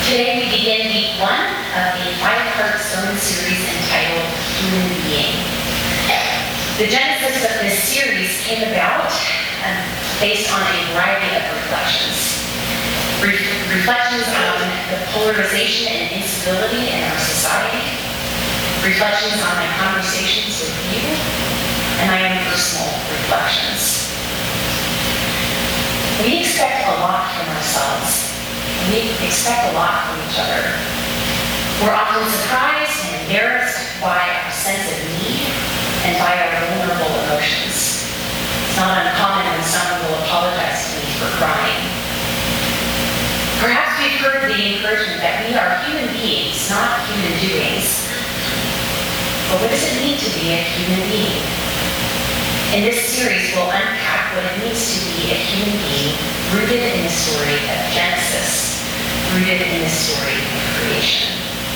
Today we begin week 1 of a 5-part sermon series entitled Human Being. The genesis of this series came about based on a variety of reflections. Reflections on the polarization and instability in our society, reflections on my conversations with you, and my own personal reflections. We expect a lot from ourselves. We expect a lot from each other. We're often surprised and embarrassed by our sense of need and by our vulnerable emotions. It's not uncommon when someone will apologize to me for crying. Perhaps we've heard the encouragement that we are human beings, not human doings. But what does it mean to be a human being? In this series, we'll unpack what it means to be a human being rooted in the story of Genesis, rooted in the story of creation.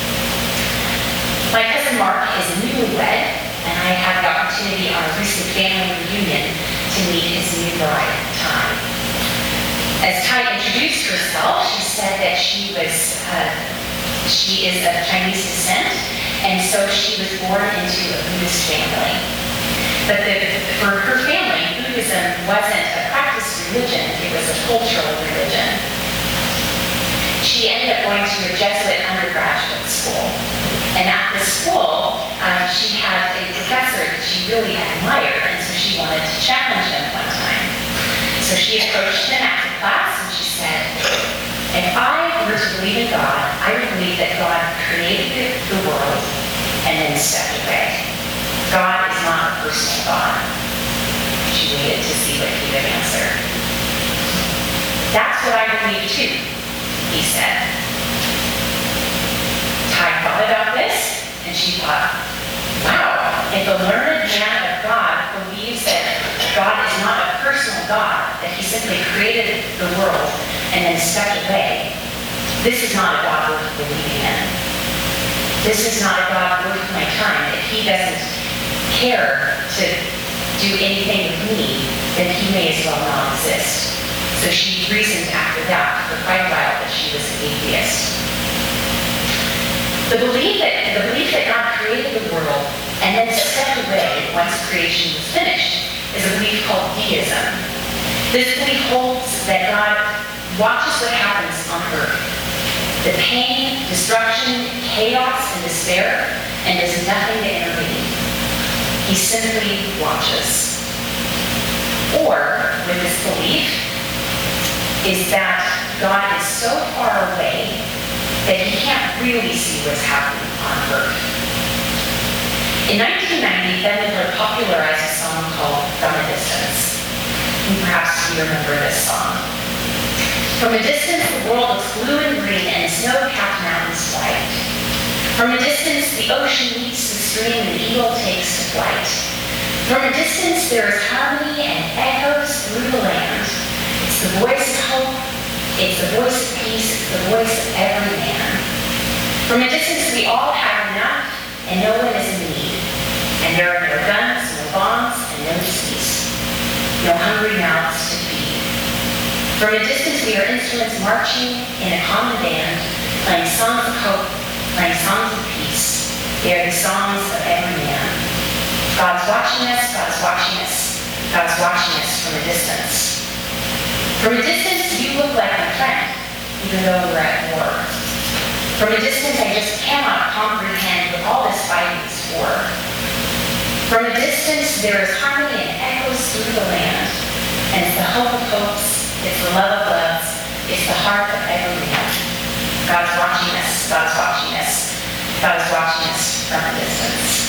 My cousin Mark is newlywed, and I had the opportunity on a recent family reunion to meet his new bride, Ty. As Ty introduced herself, she said that she is of Chinese descent, and so she was born into a Buddhist family. But for her family, Buddhism wasn't a practiced religion, it was a cultural religion. She ended up going to a Jesuit undergraduate school. And at the school, she had a professor that she really admired, and so she wanted to challenge him one time. So she approached him after class, and she said, if I were to believe in God, I would believe that God created the world and then stepped away. God is not a personal God. She waited to see what he would answer. That's what I believe too, he said. Ty thought about this, and she thought, wow, if a learned man of God believes that God is not a personal God, that he simply created the world and then stepped away, this is not a God worth believing in. This is not a God worth my time. If he doesn't care to do anything with me, then he may as well not exist. So she reasoned after that for quite a while that she was an atheist. The belief that God created the world and then stepped away once creation was finished is a belief called deism. This belief holds that God watches what happens on earth. The pain, destruction, chaos, and despair, and does nothing to intervene. He simply watches. Or, with this belief, is that God is so far away that he can't really see what's happening on earth. In 1990, Bette Midler popularized a song called From a Distance. And perhaps you remember this song. From a distance, the world looks blue and green and snow-capped mountains white. From a distance, the ocean meets the stream and the eagle takes to flight. From a distance, there is harmony and echoes through the land. It's the voice of hope, it's the voice of peace, it's the voice of every man. From a distance, we all have enough and no one is in need. And there are no guns, no bombs, and no disease. No hungry mouths to feed. From a distance, we are instruments marching in a common band, playing songs of hope, playing songs of peace. They are the songs of every man. God's watching us, God's watching us, God's watching us from a distance. From a distance, you look like my friend, even though we're at war. From a distance, I just cannot comprehend what all this fighting is for. From a distance, there is harmony and echoes through the land, and it's the hope of hopes, it's the love of loves, it's the heart of every man. God's watching us, God's watching us, God is watching us from a distance.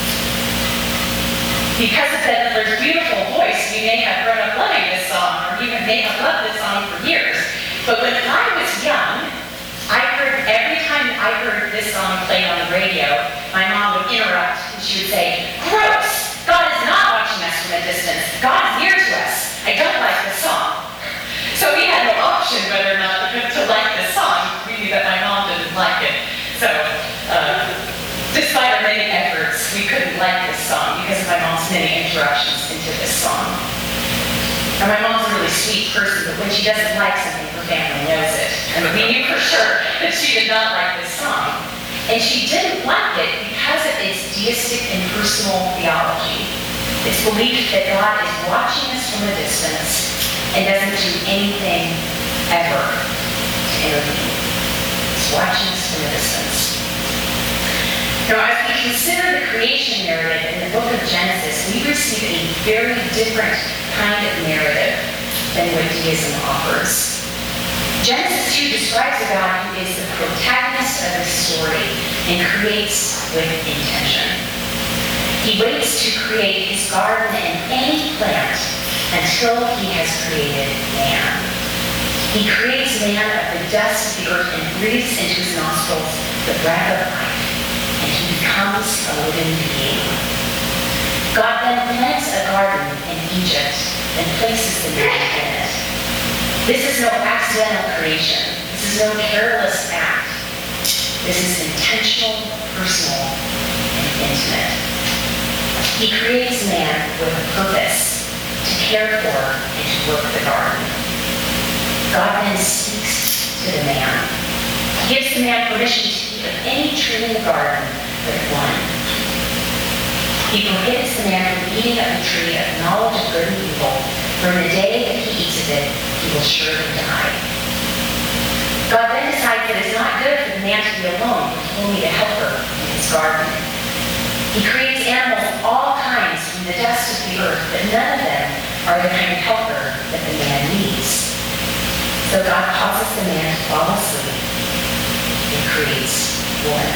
Because of Bette Midler's beautiful voice, we may have grown up loving this song, or even may have loved this song for years. But when I was young, every time I heard this song played on the radio, my mom would interrupt and she would say, gross! God is not watching us from a distance. God is near to us. I don't like this song. So we had no option whether or not to like this song. We knew that my mom didn't like it. So, despite our many efforts, we couldn't like this song because of my mom's many interruptions into this song. And my mom's a really sweet person, but when she doesn't like something, her family knows it. And we knew for sure She did not like this song. And she didn't like it because of its deistic and personal theology. Its belief that God is watching us from a distance and doesn't do anything ever to intervene. He's watching us from a distance. Now, as we consider the creation narrative in the book of Genesis, we receive a very different kind of narrative than what deism offers. Genesis 2 describes a God who is the protagonist of the story and creates with intention. He waits to create his garden and any plant until he has created man. He creates man of the dust of the earth and breathes into his nostrils the breath of life, and he becomes a living being. God then plants a garden in Egypt and places the man in it. This is no accidental creation. This is no careless act. This is intentional, personal, and intimate. He creates man with a purpose to care for and to work the garden. God then speaks to the man. He gives the man permission to eat of any tree in the garden but one. He prohibits the man from eating of the tree of knowledge of good and evil, for in the day that he eats of it, he will surely die. God then decides that it's not good for the man to be alone, but he will need a helper in his garden. He creates animals of all kinds from the dust of the earth, but none of them are the kind of helper that the man needs. So God causes the man to fall asleep and creates woman.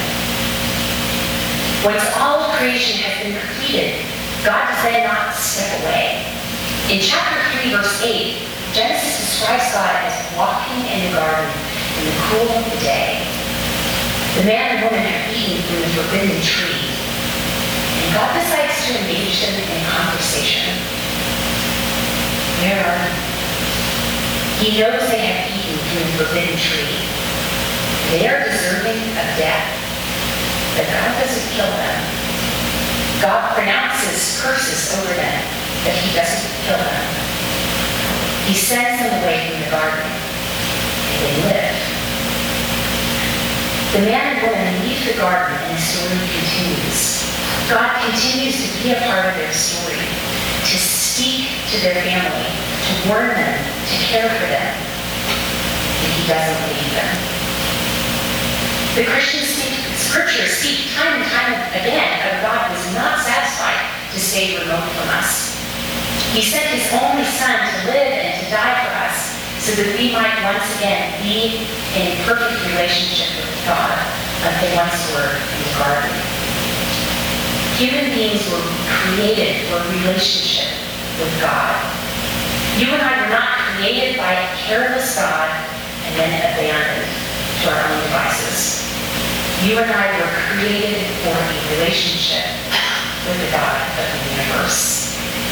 Once all of creation has been completed, God does then not step away. In chapter 3, verse 8, Genesis describes God as walking in the garden in the cool of the day. The man and woman have eaten from the forbidden tree, and God decides to engage them in conversation. Where are you? He knows they have eaten from the forbidden tree. They are deserving of death, but God doesn't kill them. God pronounces curses over them, but he doesn't kill them. He sends them away from the garden, and they live. The man and woman leave the garden, and the story continues. God continues to be a part of their story, to speak to their family, to warn them, to care for them, and he doesn't leave them. The Christian scriptures speak time and time again of God who is not satisfied to stay remote from us. He sent his only Son to live and to die for us so that we might once again be in perfect relationship with God like they once were in the garden. Human beings were created for a relationship with God. You and I were not created by a careless God and then abandoned to our own devices. You and I were created for a relationship with the God of the universe.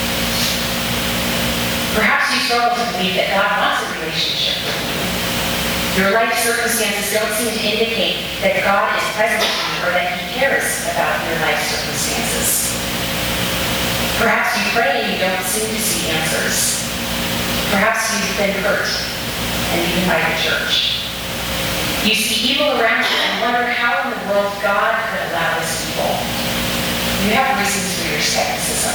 Perhaps you struggle to believe that God wants a relationship with you. Your life circumstances don't seem to indicate that God is present with you or that he cares about your life circumstances. Perhaps you pray and you don't seem to see answers. Perhaps you've been hurt and you invite church. You see evil around you and wonder how in the world God could allow this evil. You have reasons for your skepticism.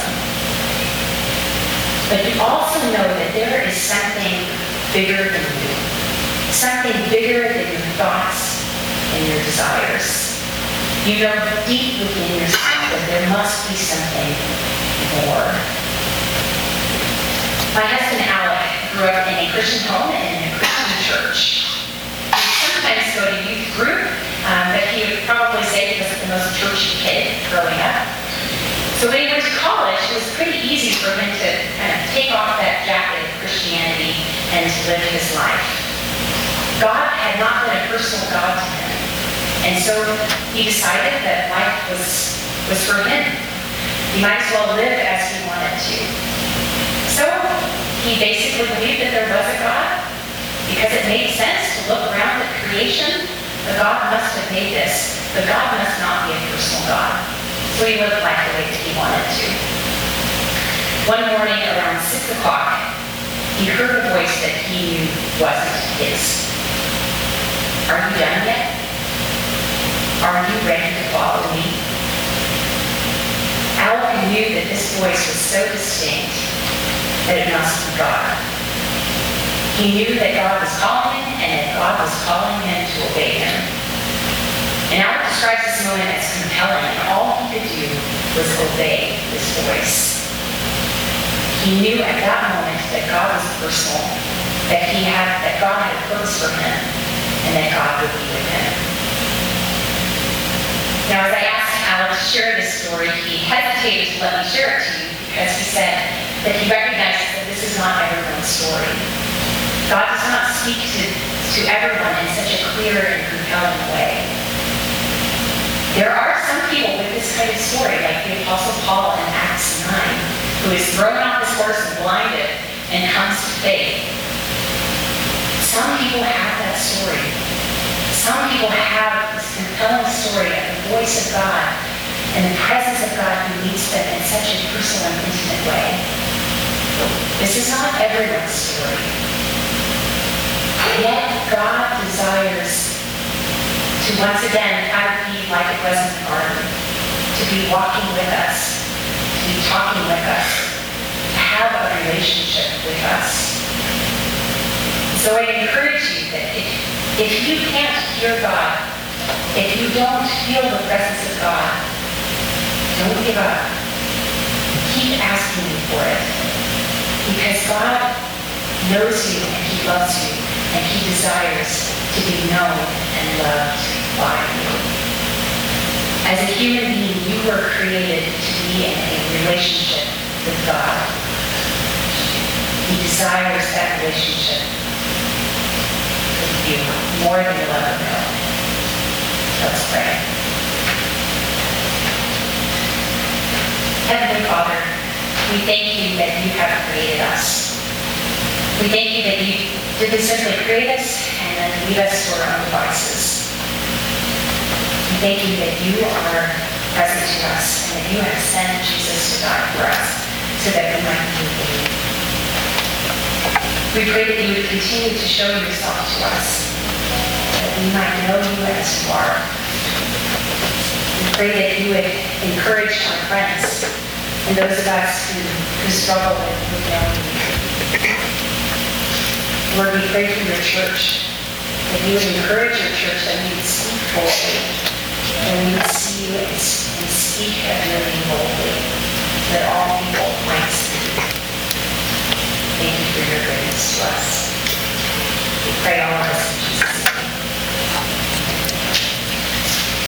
But you also know that there is something bigger than you. Something bigger than your thoughts and your desires. You know deep within yourself that there must be something more. My husband Alec grew up in a Christian home and in a Christian church. Sometimes go to youth group, but he would probably say he was the most churchy kid growing up. So when he went to college, it was pretty easy for him to kind of take off that jacket of Christianity and to live his life. God had not been a personal God to him, and so he decided that life was for him. He might as well live as he wanted to. So he basically believed that there was a God, because it made sense to look around at creation. The God must have made this, but God must not be a personal God. So he lived life the way that he wanted to. One morning around 6 o'clock, he heard a voice that he knew wasn't his. Are you done yet? knew that this voice was so distinct that it must be God. He knew that God was calling him and that God was calling him to obey him. And Albert describes this moment as compelling, and all he could do was obey this voice. He knew at that moment that God was personal, that God had a purpose for him, and that God would be with him. Now, as I asked Alex to share this story, he hesitated to let me share it to you because he said that he recognizes that this is not everyone's story. God does not speak to everyone in such a clear and compelling way. There are some people with this kind of story, like the Apostle Paul in Acts 9, who is thrown off his horse and blinded and comes to faith. Some people have that story. Some people have this compelling story of the voice of God and the presence of God who meets them in such a personal and intimate way. This is not everyone's story. Yet God desires to once again have it be like it was in the garden, to be walking with us, to be talking with us, to have a relationship with us. So I encourage you that if you can't hear God, if you don't feel the presence of God, don't give up. Keep asking Him for it. Because God knows you and He loves you and He desires to be known and loved by you. As a human being, you were created to be in a relationship with God. He desires that relationship with you more than you'll ever know. Let's pray. Heavenly Father, we thank you that you have created us. We thank you that you didn't simply create us and then leave us to our own devices. We thank you that you are present to us and that you have sent Jesus to die for us so that we might be with you. We pray that you would continue to show yourself to us, that we might know you as you are. We pray that you would encourage our friends and those of us who struggle with knowing you. Lord, we pray for your church, that you would encourage your church, that we would speak boldly, and we would see you and speak of your name boldly, that all people might see you. Thank you for your goodness to us. We pray all of this in